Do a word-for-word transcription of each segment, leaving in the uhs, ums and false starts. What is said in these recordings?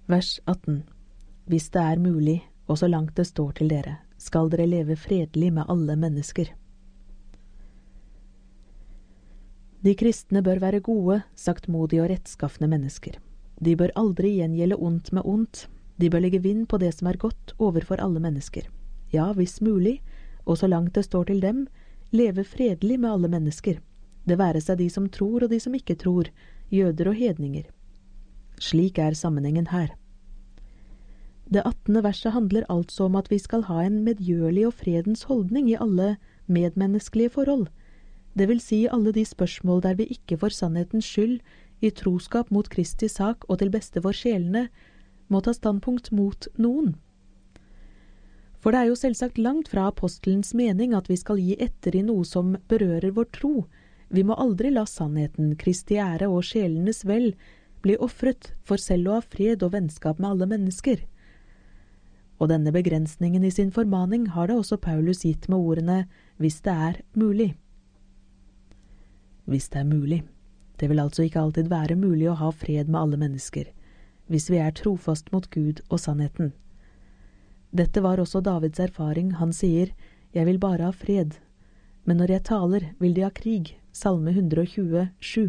Vers atten. Hvis det er mulig, og så langt det står til dere, skal dere leve fredelig med alle mennesker. De kristne bør være gode, saktmodige og rettskaffne mennesker. De bør aldri gjengjelde ondt med ondt. De bør legge vind på det som er godt overfor alle mennesker. Ja, hvis mulig, og så langt det står til dem, leve fredelig med alle mennesker. Det være seg de som tror og de som ikke tror, jøder og hedninger. Slik er sammenhengen her. Det attende verset handler altså om at vi skal ha en medgjørlig og fredens holdning i alle medmenneskelige forhold. Det vil si alle de spørsmål der vi ikke for sannhetens skyld, i troskap mot Kristi sak og til beste for sjelene, må ta standpunkt mot noen. For det er jo selvsagt langt fra apostelens mening at vi skal gi etter i noe som berører vår tro. Vi må aldri la sannheten, Kristi ære og sjelenes vel bli offret for selv å ha fred og vennskap med alle mennesker. Og denne begrensningen i sin formaning har da også Paulus gitt med ordene «hvis det er mulig». Hvis det er mulig. Det vil altså ikke alltid være mulig å ha fred med alle mennesker, hvis vi er trofast mot Gud og sannheten. Dette var også Davids erfaring. Han sier, «Jeg vil bare ha fred, men når jeg taler, vil de ha krig». Salme hundre og tjue, sju.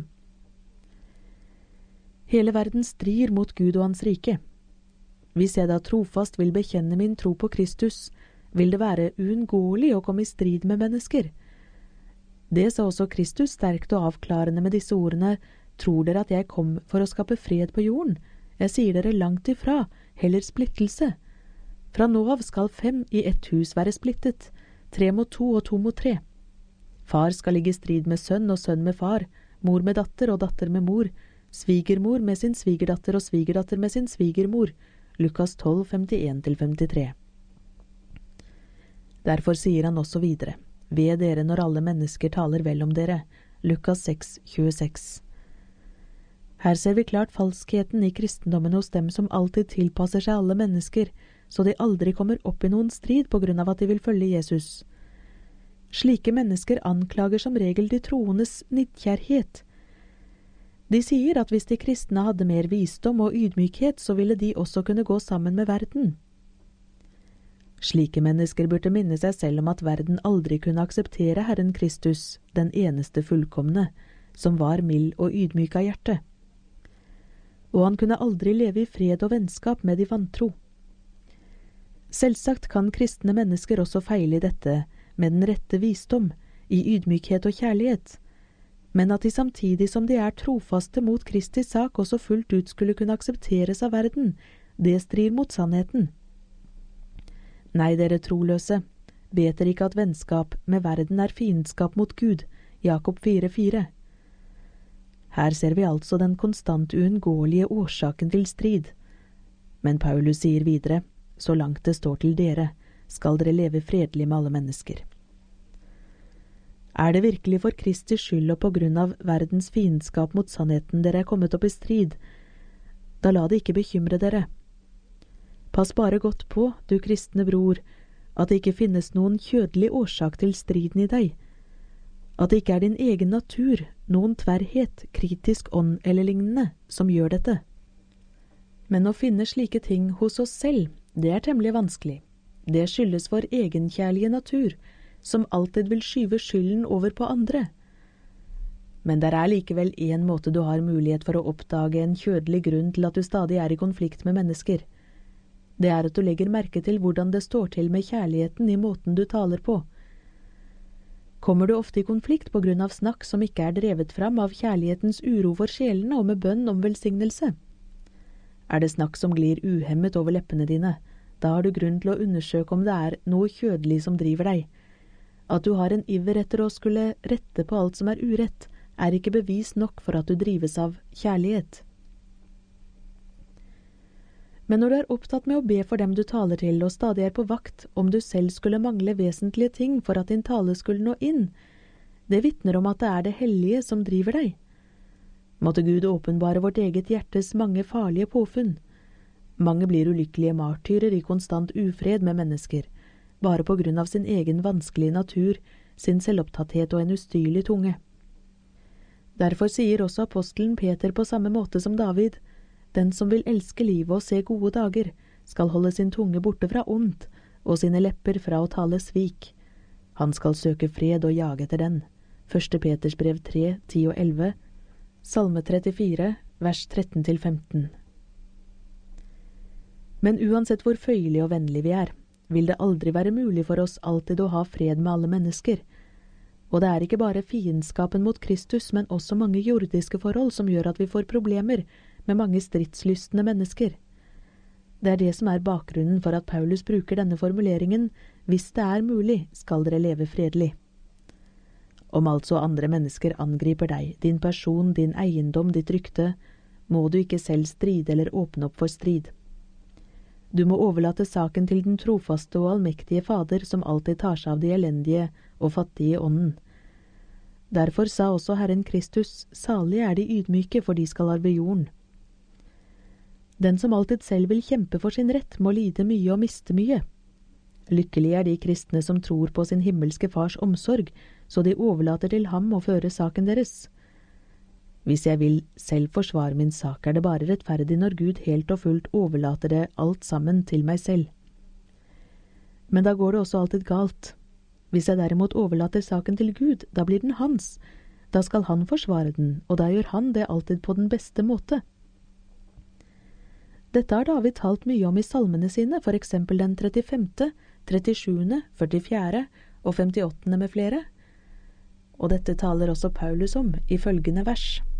Hele verden strir mot Gud og hans rike. Hvis jeg da trofast vil bekjenne min tro på Kristus, vil det være uunngåelig å komme i strid med mennesker. Det sa også Kristus sterkt og avklarende med disse ordene, «Tror dere at jeg kom for å skape fred på jorden? Jeg sier dere langt ifra, heller splittelse. Fra nå av skal fem i ett hus være splittet, tre mot to og to mot tre. Far skal ligge i strid med sønn og sønn med far, mor med datter og datter med mor, svigermor med sin svigerdatter og svigerdatter med sin svigermor». Lukas tolv, femtien til femtitre. Derfor sier han også videre, «Ved dere når alle mennesker taler vel om dere». Lukas seks, tjueseks. Her ser vi klart falskheten i kristendommen hos dem som alltid tilpasser seg alle mennesker, så de aldri kommer opp i noen strid på grunn av at de vil følge Jesus. Slike mennesker anklager som regel de troendes nidkjærhet. De sier at hvis de kristne hadde mer visdom og ydmykhet, så ville de også kunne gå sammen med verden. Slike mennesker burde minne seg selv om at verden aldri kunne akseptere Herren Kristus, den eneste fullkomne, som var mild og ydmyk av hjerte. Og han kunne aldri leve i fred og vennskap med de vantro. Selvsagt kan kristne mennesker også feile i dette, med den rette visdom, i ydmykhet og kjærlighet, men at de samtidig som de er trofaste mot Kristi sak også fullt ut skulle kunne aksepteres av verden, det strir mot sannheten. Nei, dere troløse, vet dere ikke at vennskap med verden er fiendskap mot Gud, Jakob fire, fire. Her ser vi altså den konstant uunngåelige årsaken til strid. Men Paulus sier videre, så langt det står til dere, skal dere leve fredelig med alle mennesker. Er det virkelig for Kristi skyld og på grunn av verdens fiendskap mot sannheten dere er kommet opp i strid? Da la det ikke bekymre dere. Pass bare godt på, du kristne bror, at det ikke finnes noen kjødelig årsak til striden i deg, at det ikke er din egen natur, noen tverrhet, kritisk ånd eller lignende, som gjør dette. Men å finne slike ting hos oss selv, det er temmelig vanskelig. Det skyldes vår egenkjærlige natur, som alltid vil skyve skylden over på andre. Men der er likevel en måte du har mulighet for å oppdage en kjødelig grunn til at du stadig er i konflikt med mennesker. Det er at du legger merke til hvordan det står til med kjærligheten i måten du taler på. Kommer du ofte i konflikt på grunn av snakk som ikke er drevet fram av kjærlighetens uro for sjelene og med bønn om velsignelse? Er det snakk som glir uhemmet over leppene dine, da har du grunn til å undersøke om det er noe kjødelig som driver deg. At du har en iver etter å skulle rette på alt som er urett, er ikke bevis nok for at du drives av kjærlighet. Men når du er opptatt med å be for dem du taler til, og stadig er på vakt om du selv skulle mangle vesentlige ting for at din tale skulle nå inn, det vitner om at det er det hellige som driver deg. Måtte Gud åpenbare vårt eget hjertes mange farlige påfunn. Mange blir ulykkelige martyrer i konstant ufred med mennesker, bare på grunn av sin egen vanskelige natur, sin selvopptatthet og en ustyrlig tunge. Derfor sier også apostelen Peter på samme måte som David, Den som vil elske livet og se gode dager, skal holde sin tunge borte fra ondt, og sine lepper fra å tale svik. Han skal søke fred og jage etter den. Første Peters brev tre, ti og elleve, Salme trettifire, vers tretten til femten. Men uansett hvor føyelige og vennlige vi er, vil det aldri være mulig for oss alltid å ha fred med alle mennesker. Og det er ikke bare fiendskapen mot Kristus, men også mange jordiske forhold som gjør at vi får problemer med mange stridslystne mennesker. Det er det som er bakgrunnen for at Paulus bruker denne formuleringen «Hvis det er mulig, skal dere leve fredelig». Om altså andre mennesker angriper deg, din person, din eiendom, ditt rykte, må du ikke selv stride eller åpne opp for strid. Du må overlate saken til den trofaste og allmektige Fader som alltid tar seg av de elendige og fattige i ånden. Derfor sa også Herren Kristus, salig er de ydmyke, for de skal arve jorden. Den som alltid selv vil kjempe for sin rett, må lide mye og miste mye. Lykkelig er de kristne som tror på sin himmelske fars omsorg, så de overlater til ham å føre saken deres. Hvis jeg vil selv forsvare min sak, er det bare rettferdig når Gud helt og fullt overlater det alt sammen til meg selv. Men da går det også alltid galt. Hvis jeg derimot overlater saken til Gud, da blir den hans. Da skal han forsvare den, og da gjør han det alltid på den beste måte. Dette har David talt mye om i salmene sine, for eksempel den trettifemte, trettisjuende, førtifjerde og femtiåttende med flere. Og dette taler også Paulus om i følgende vers.